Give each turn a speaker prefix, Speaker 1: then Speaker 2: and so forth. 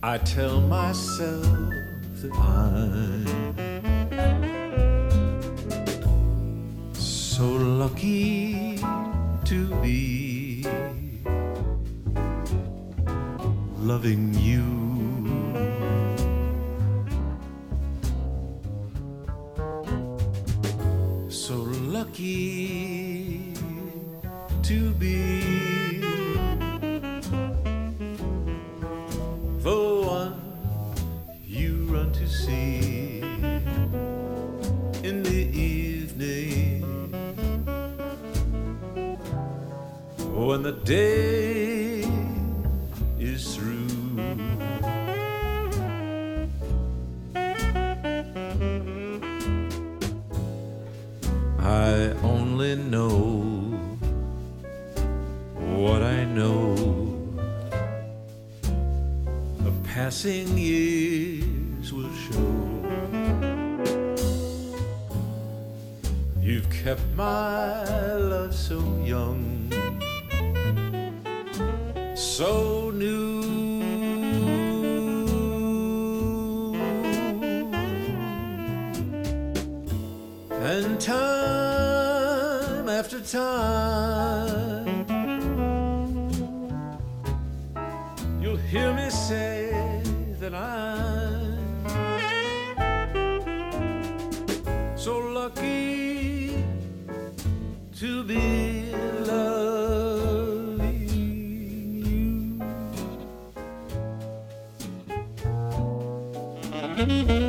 Speaker 1: I tell myself that I'm so lucky to be loving you. So lucky to be the one you run to see in the evening when the day is through. I only know what I know. The passing years will show. You've kept my love so young, so new. And time after time, you'll hear me say that I'm so lucky to be loving you.